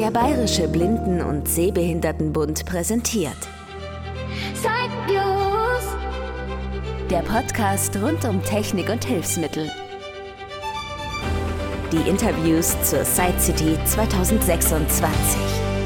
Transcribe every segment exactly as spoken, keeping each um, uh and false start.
Der Bayerische Blinden- und Sehbehindertenbund präsentiert Sight-News, der Podcast rund um Technik und Hilfsmittel. Die Interviews zur Sight City zwanzig sechsundzwanzig.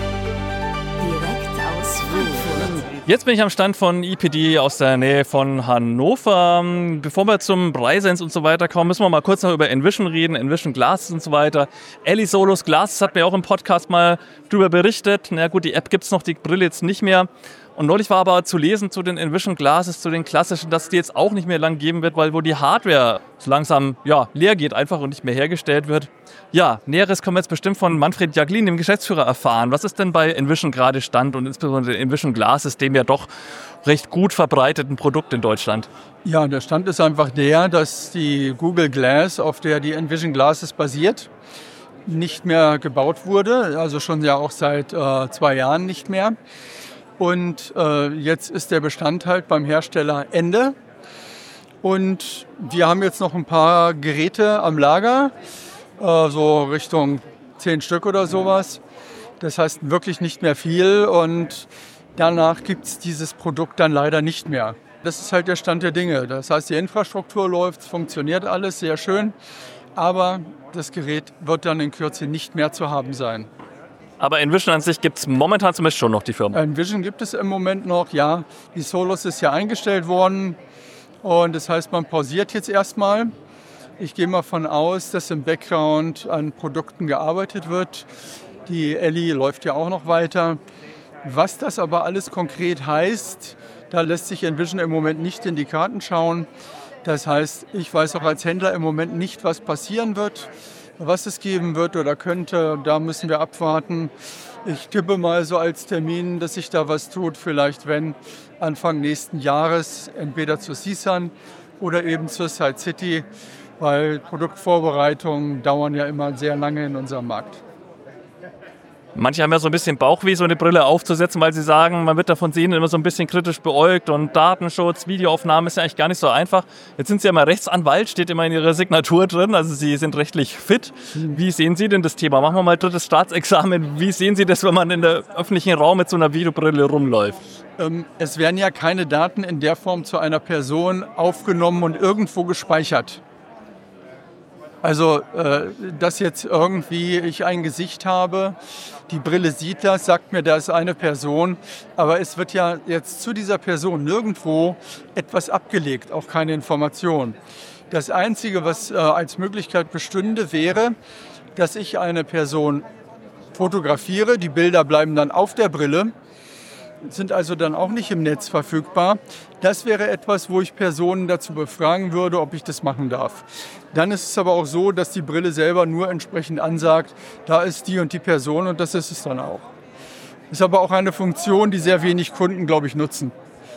Direkt aus Frankfurt. Jetzt bin ich am Stand von I P D aus der Nähe von Hannover. Bevor wir zum Brisence und so weiter kommen, müssen wir mal kurz noch über Envision reden, Envision Glasses und so weiter. Ellie Solos Glasses hat mir auch im Podcast mal drüber berichtet. Na gut, die App gibt es noch, die Brille jetzt nicht mehr. Und neulich war aber zu lesen zu den Envision Glasses, zu den klassischen, dass es die jetzt auch nicht mehr lang geben wird, weil wo die Hardware so langsam ja, leer geht einfach und nicht mehr hergestellt wird. Ja, Näheres können wir jetzt bestimmt von Manfred Jaglin, dem Geschäftsführer, erfahren. Was ist denn bei Envision gerade Stand und insbesondere Envision Glasses, dem ja doch recht gut verbreiteten Produkt in Deutschland? Ja, der Stand ist einfach der, dass die Google Glass, auf der die Envision Glasses basiert, nicht mehr gebaut wurde, also schon ja auch seit äh, zwei Jahren nicht mehr. Und äh, jetzt ist der Bestand halt beim Hersteller Ende. Und wir haben jetzt noch ein paar Geräte am Lager, äh, so Richtung zehn Stück oder sowas. Das heißt wirklich nicht mehr viel und danach gibt es dieses Produkt dann leider nicht mehr. Das ist halt der Stand der Dinge. Das heißt, die Infrastruktur läuft, funktioniert alles sehr schön, aber das Gerät wird dann in Kürze nicht mehr zu haben sein. Aber Envision an sich gibt es momentan zumindest schon noch die Firma. Envision gibt es im Moment noch, ja. Die Solos ist ja eingestellt worden und das heißt, man pausiert jetzt erstmal. Ich gehe mal davon aus, dass im Background an Produkten gearbeitet wird. Die Ellie läuft ja auch noch weiter. Was das aber alles konkret heißt, da lässt sich Envision im Moment nicht in die Karten schauen. Das heißt, ich weiß auch als Händler im Moment nicht, was passieren wird. Was es geben wird oder könnte, da müssen wir abwarten. Ich tippe mal so als Termin, dass sich da was tut, vielleicht wenn Anfang nächsten Jahres, entweder zur C S U N oder eben zur Sight City, weil Produktvorbereitungen dauern ja immer sehr lange in unserem Markt. Manche haben ja so ein bisschen Bauchweh, so eine Brille aufzusetzen, weil sie sagen, man wird davon sehen, immer so ein bisschen kritisch beäugt und Datenschutz, Videoaufnahmen ist ja eigentlich gar nicht so einfach. Jetzt sind Sie ja mal Rechtsanwalt, steht immer in Ihrer Signatur drin, also Sie sind rechtlich fit. Wie sehen Sie denn das Thema? Machen wir mal drittes Staatsexamen. Wie sehen Sie das, wenn man in der öffentlichen Raum mit so einer Videobrille rumläuft? Ähm, es werden ja keine Daten in der Form zu einer Person aufgenommen und irgendwo gespeichert. Also, äh, dass jetzt irgendwie ich ein Gesicht habe, die Brille sieht das, sagt mir, da ist eine Person, aber es wird ja jetzt zu dieser Person nirgendwo etwas abgelegt, auch keine Information. Das Einzige, was äh, als Möglichkeit bestünde, wäre, dass ich eine Person fotografiere, die Bilder bleiben dann auf der Brille, sind also dann auch nicht im Netz verfügbar. Das wäre etwas, wo ich Personen dazu befragen würde, ob ich das machen darf. Dann ist es aber auch so, dass die Brille selber nur entsprechend ansagt, da ist die und die Person und das ist es dann auch. Ist aber auch eine Funktion, die sehr wenig Kunden, glaube ich, nutzen.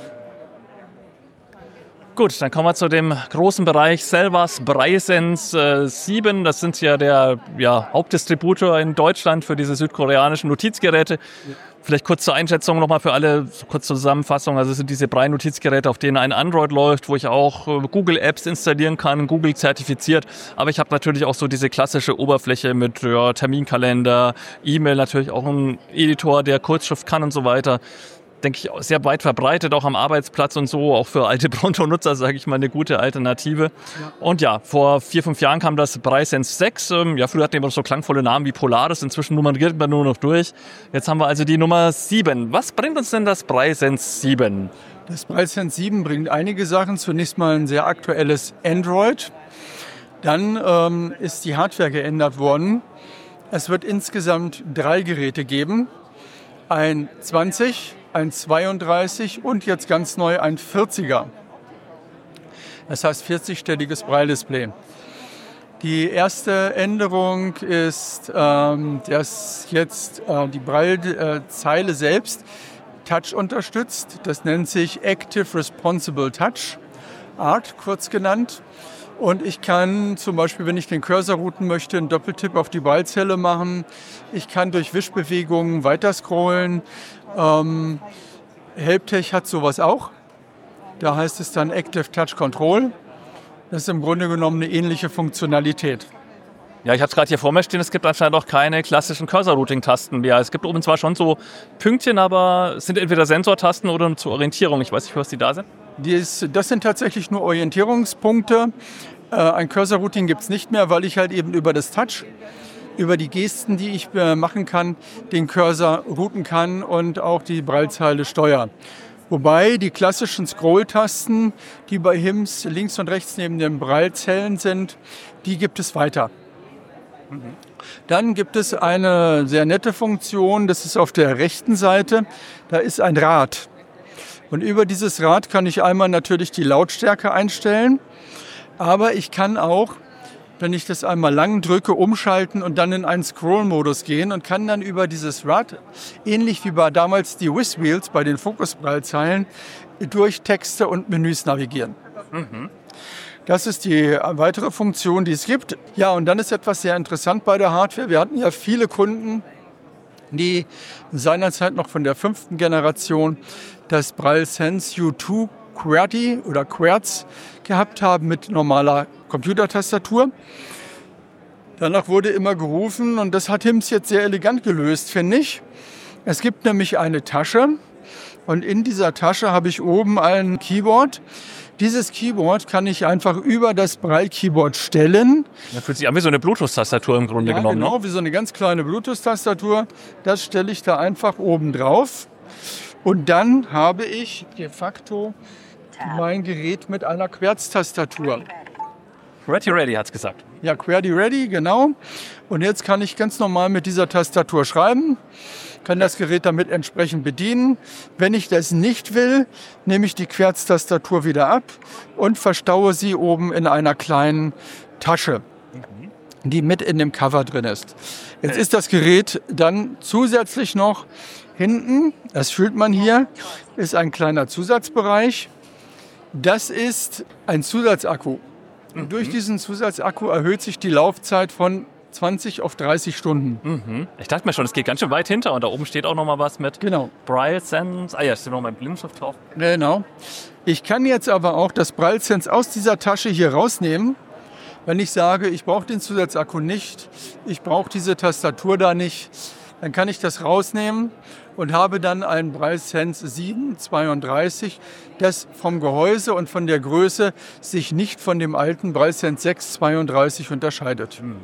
Gut, dann kommen wir zu dem großen Bereich Selvas Brisence äh, sieben. Das sind ja der ja, Hauptdistributor in Deutschland für diese südkoreanischen Notizgeräte. Ja. Vielleicht kurz zur Einschätzung nochmal für alle, so kurz zur Zusammenfassung. Also es sind diese Braille-Notizgeräte, auf denen ein Android läuft, wo ich auch äh, Google-Apps installieren kann, Google zertifiziert. Aber ich habe natürlich auch so diese klassische Oberfläche mit ja, Terminkalender, E-Mail, natürlich auch ein Editor, der Kurzschrift kann und so weiter. Denke ich, sehr weit verbreitet, auch am Arbeitsplatz und so, auch für alte Pronto-Nutzer, sage ich mal, eine gute Alternative. Ja. Und ja, vor vier, fünf Jahren kam das Brisence sechs. Ja, früher hatten wir noch so klangvolle Namen wie Polaris, inzwischen nummeriert man nur noch durch. Jetzt haben wir also die Nummer sieben. Was bringt uns denn das Brisence sieben? Das Brisence sieben bringt einige Sachen. Zunächst mal ein sehr aktuelles Android. Dann ähm, ist die Hardware geändert worden. Es wird insgesamt drei Geräte geben. Ein zwanzig, ein zweiunddreißig und jetzt ganz neu ein vierziger. Das heißt vierzigstelliges Braille-Display. Die erste Änderung ist, ähm, dass jetzt äh, die Braille-Zeile selbst Touch unterstützt. Das nennt sich Active Responsible Touch, A R T kurz genannt. Und ich kann zum Beispiel, wenn ich den Cursor routen möchte, einen Doppeltipp auf die Braillezelle machen. Ich kann durch Wischbewegungen weiter scrollen. Ähm, Helptech hat sowas auch. Da heißt es dann Active Touch Control. Das ist im Grunde genommen eine ähnliche Funktionalität. Ja, ich habe es gerade hier vor mir stehen, es gibt anscheinend auch keine klassischen Cursor-Routing-Tasten mehr. Es gibt oben zwar schon so Pünktchen, aber es sind entweder Sensortasten oder zur Orientierung. Ich weiß nicht, was die da sind. Dies, das sind tatsächlich nur Orientierungspunkte. Äh, ein Cursor-Routing gibt es nicht mehr, weil ich halt eben über das Touch, über die Gesten, die ich äh, machen kann, den Cursor routen kann und auch die Braillezeile steuern. Wobei die klassischen Scroll-Tasten, die bei H I M S links und rechts neben den Braillezellen sind, die gibt es weiter. Mhm. Dann gibt es eine sehr nette Funktion, das ist auf der rechten Seite, da ist ein Rad. Und über dieses Rad kann ich einmal natürlich die Lautstärke einstellen, aber ich kann auch, wenn ich das einmal lang drücke, umschalten und dann in einen Scroll-Modus gehen und kann dann über dieses Rad, ähnlich wie bei damals die Whiz-Wheels bei den Focus-Braille-Zeilen, durch Texte und Menüs navigieren. Mhm. Das ist die weitere Funktion, die es gibt. Ja, und dann ist etwas sehr interessant bei der Hardware. Wir hatten ja viele Kunden, die seinerzeit noch von der fünften Generation das Braille Sense U zwei QWERTY oder QWERTZ gehabt haben mit normaler Computertastatur. Danach wurde immer gerufen und das hat H I M S jetzt sehr elegant gelöst, finde ich. Es gibt nämlich eine Tasche und in dieser Tasche habe ich oben ein Keyboard. Dieses Keyboard kann ich einfach über das Braille-Keyboard stellen. Das fühlt sich an wie so eine Bluetooth-Tastatur im Grunde ja, genommen. Genau, ne? wie so eine ganz kleine Bluetooth-Tastatur. Das stelle ich da einfach oben drauf. Und dann habe ich de facto mein Gerät mit einer QWERTZ-Tastatur. Ready Ready hat's gesagt. Ja, QWERTY Ready, genau. Und jetzt kann ich ganz normal mit dieser Tastatur schreiben, kann das Gerät damit entsprechend bedienen. Wenn ich das nicht will, nehme ich die QWERTZ-Tastatur wieder ab und verstaue sie oben in einer kleinen Tasche, die mit in dem Cover drin ist. Jetzt ist das Gerät dann zusätzlich noch hinten, das fühlt man hier, ist ein kleiner Zusatzbereich. Das ist ein Zusatzakku. Und durch diesen Zusatzakku erhöht sich die Laufzeit von zwanzig auf dreißig Stunden. Mhm. Ich dachte mir schon, es geht ganz schön weit hinter und da oben steht auch noch mal was mit genau. Braille Sense. Ah ja, steht noch mal ein Blindenschrift drauf. Genau. Ich kann jetzt aber auch das Braille Sense aus dieser Tasche hier rausnehmen. Wenn ich sage, ich brauche den Zusatzakku nicht, ich brauche diese Tastatur da nicht, dann kann ich das rausnehmen und habe dann ein Braille Sense sieben zweiunddreißig, das vom Gehäuse und von der Größe sich nicht von dem alten Braille Sense sechs zweiunddreißig unterscheidet. Hm.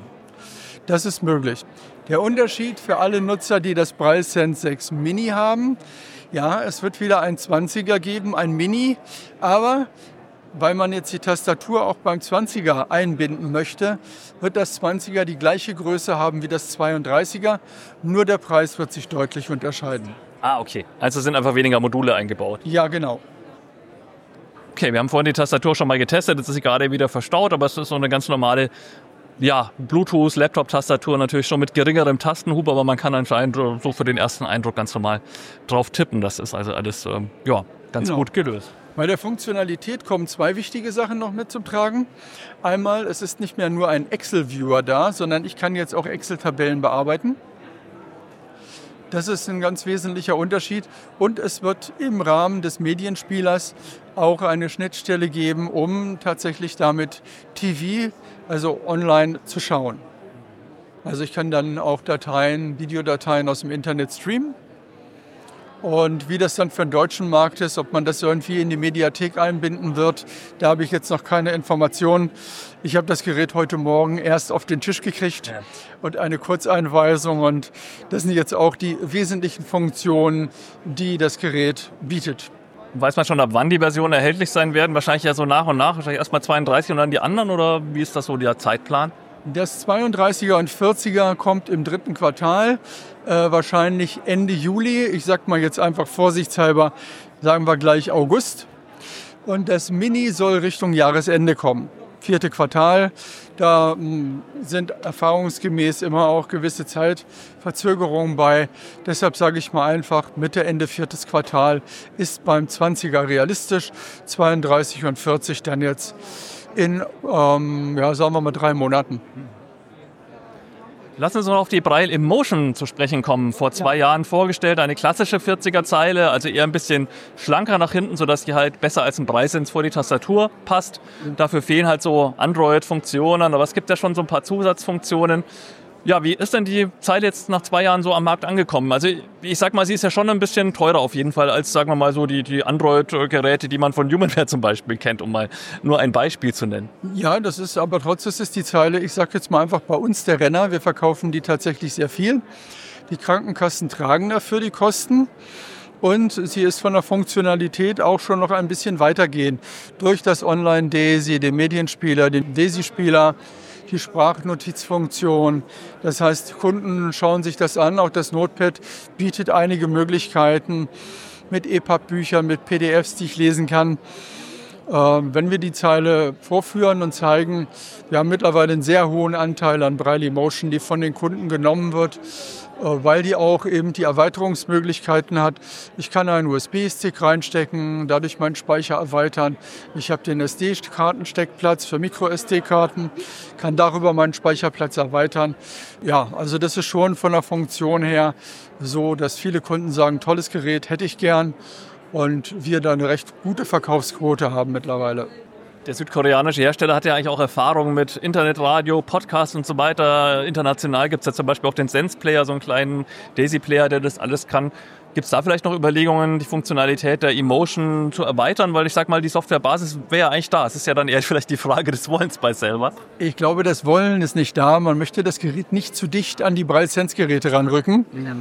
Das ist möglich. Der Unterschied für alle Nutzer, die das Braille Sense sechs Mini haben, ja, es wird wieder ein zwanziger geben, ein Mini, aber weil man jetzt die Tastatur auch beim zwanziger einbinden möchte, wird das zwanziger die gleiche Größe haben wie das zweiunddreißiger, nur der Preis wird sich deutlich unterscheiden. Ah, okay. Also sind einfach weniger Module eingebaut. Ja, genau. Okay, wir haben vorhin die Tastatur schon mal getestet, jetzt ist sie gerade wieder verstaut, aber es ist so eine ganz normale ja, Bluetooth-Laptop-Tastatur, natürlich schon mit geringerem Tastenhub, aber man kann anscheinend so für den ersten Eindruck ganz normal drauf tippen. Das ist also alles ähm, ja, ganz genau. gut gelöst. Bei der Funktionalität kommen zwei wichtige Sachen noch mit zum Tragen. Einmal, es ist nicht mehr nur ein Excel-Viewer da, sondern ich kann jetzt auch Excel-Tabellen bearbeiten. Das ist ein ganz wesentlicher Unterschied. Und es wird im Rahmen des Medienspielers auch eine Schnittstelle geben, um tatsächlich damit T V, also online, zu schauen. Also ich kann dann auch Dateien, Videodateien aus dem Internet streamen. Und wie das dann für den deutschen Markt ist, ob man das irgendwie in die Mediathek einbinden wird, da habe ich jetzt noch keine Informationen. Ich habe das Gerät heute Morgen erst auf den Tisch gekriegt ja. und eine Kurzeinweisung. Und das sind jetzt auch die wesentlichen Funktionen, die das Gerät bietet. Weiß man schon, ab wann die Versionen erhältlich sein werden? Wahrscheinlich ja so nach und nach, wahrscheinlich erst mal zweiunddreißig und dann die anderen, oder wie ist das so der Zeitplan? Das zweiunddreißiger und vierziger kommt im dritten Quartal, äh, wahrscheinlich Ende Juli. Ich sag mal jetzt einfach vorsichtshalber, sagen wir gleich August. Und das Mini soll Richtung Jahresende kommen. Vierte Quartal, da mh, sind erfahrungsgemäß immer auch gewisse Zeitverzögerungen bei. Deshalb sage ich mal einfach, Mitte, Ende viertes Quartal ist beim zwanziger realistisch, zweiunddreißig und vierzig dann jetzt in, ähm, ja, sagen wir mal, drei Monaten. Lassen Sie uns noch auf die Braille Emotion zu sprechen kommen. Vor zwei ja. Jahren vorgestellt, eine klassische vierziger-Zeile, also eher ein bisschen schlanker nach hinten, sodass die halt besser als ein Braillesens vor die Tastatur passt. Dafür fehlen halt so Android-Funktionen, aber es gibt ja schon so ein paar Zusatzfunktionen. Ja, wie ist denn die Zeile jetzt nach zwei Jahren so am Markt angekommen? Also ich sag mal, sie ist ja schon ein bisschen teurer auf jeden Fall als, sagen wir mal, so die, die Android-Geräte, die man von Humanware zum Beispiel kennt, um mal nur ein Beispiel zu nennen. Ja, das ist aber trotzdem ist die Zeile, ich sag jetzt mal einfach bei uns der Renner, wir verkaufen die tatsächlich sehr viel. Die Krankenkassen tragen dafür die Kosten. Und sie ist von der Funktionalität auch schon noch ein bisschen weitergehend. Durch das Online-Daisy, den Medienspieler, den Daisy-Spieler, die Sprachnotizfunktion. Das heißt, Kunden schauen sich das an. Auch das Notepad bietet einige Möglichkeiten mit E P U B-Büchern, mit P D Fs, die ich lesen kann. Äh, wenn wir die Zeile vorführen und zeigen, wir haben mittlerweile einen sehr hohen Anteil an Braille Emotion, die von den Kunden genommen wird, weil die auch eben die Erweiterungsmöglichkeiten hat. Ich kann einen U S B-Stick reinstecken, dadurch meinen Speicher erweitern. Ich habe den S D-Kartensteckplatz für Micro-S D-Karten, kann darüber meinen Speicherplatz erweitern. Ja, also das ist schon von der Funktion her so, dass viele Kunden sagen, tolles Gerät, hätte ich gern. Und wir da eine recht gute Verkaufsquote haben mittlerweile. Der südkoreanische Hersteller hat ja eigentlich auch Erfahrung mit Internetradio, Podcasts und so weiter. International gibt es ja zum Beispiel auch den Sense-Player, so einen kleinen Daisy-Player, der das alles kann. Gibt es da vielleicht noch Überlegungen, die Funktionalität der Emotion zu erweitern? Weil ich sag mal, die Softwarebasis wäre ja eigentlich da. Es ist ja dann eher vielleicht die Frage des Wollens bei selber. Ich glaube, das Wollen ist nicht da. Man möchte das Gerät nicht zu dicht an die Braille Sense-Geräte ranrücken. Ja.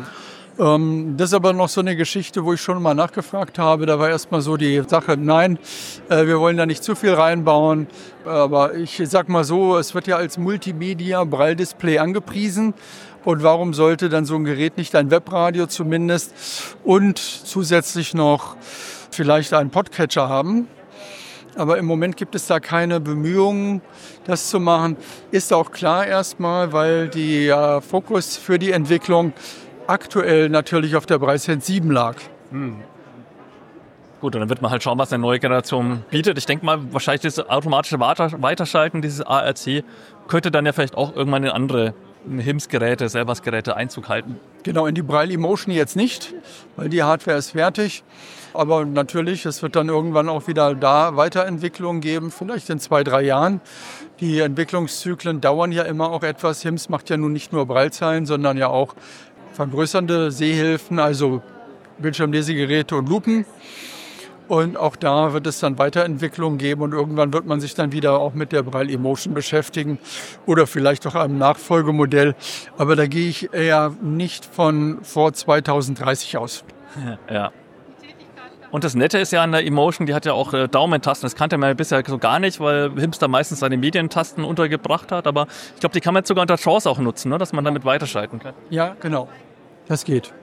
Ähm, das ist aber noch so eine Geschichte, wo ich schon mal nachgefragt habe. Da war erstmal so die Sache, nein, äh, wir wollen da nicht zu viel reinbauen. Aber ich sag mal so, es wird ja als Multimedia-Braille-Display angepriesen. Und warum sollte dann so ein Gerät nicht ein Webradio zumindest und zusätzlich noch vielleicht einen Podcatcher haben? Aber im Moment gibt es da keine Bemühungen, das zu machen. Ist auch klar erstmal, weil der äh, Fokus für die Entwicklung aktuell natürlich auf der Braille Sense sieben lag. Hm. Gut, und dann wird man halt schauen, was eine neue Generation bietet. Ich denke mal, wahrscheinlich das automatische Weiterschalten, dieses A R C, könnte dann ja vielleicht auch irgendwann in andere H I M S-Geräte, Selbers-Geräte Einzug halten. Genau, in die Braille Emotion jetzt nicht, weil die Hardware ist fertig. Aber natürlich, es wird dann irgendwann auch wieder da Weiterentwicklungen geben, vielleicht in zwei, drei Jahren. Die Entwicklungszyklen dauern ja immer auch etwas. H I M S macht ja nun nicht nur Braillezeilen, sondern ja auch vergrößernde Sehhilfen, also Bildschirmlesegeräte und Lupen. Und auch da wird es dann Weiterentwicklungen geben und irgendwann wird man sich dann wieder auch mit der Braille Emotion beschäftigen oder vielleicht auch einem Nachfolgemodell. Aber da gehe ich eher nicht von vor zweitausenddreißig aus. Ja. Und das Nette ist ja an der Emotion, die hat ja auch äh, Daumentasten. Das kannte man ja bisher so gar nicht, weil H I M S da meistens seine Medientasten untergebracht hat. Aber ich glaube, die kann man jetzt sogar unter Chance auch nutzen, ne? Dass man damit weiterschalten kann. Ja, genau. Das geht.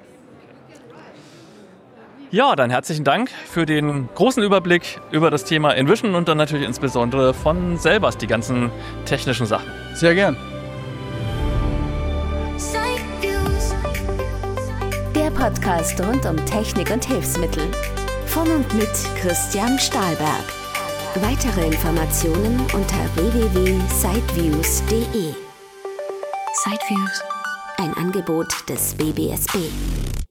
Ja, dann herzlichen Dank für den großen Überblick über das Thema Envision und dann natürlich insbesondere von Selbers die ganzen technischen Sachen. Sehr gern. Der Podcast rund um Technik und Hilfsmittel. Von und mit Christian Stahlberg. Weitere Informationen unter w w w punkt sideviews punkt de. Sideviews, ein Angebot des W B S B.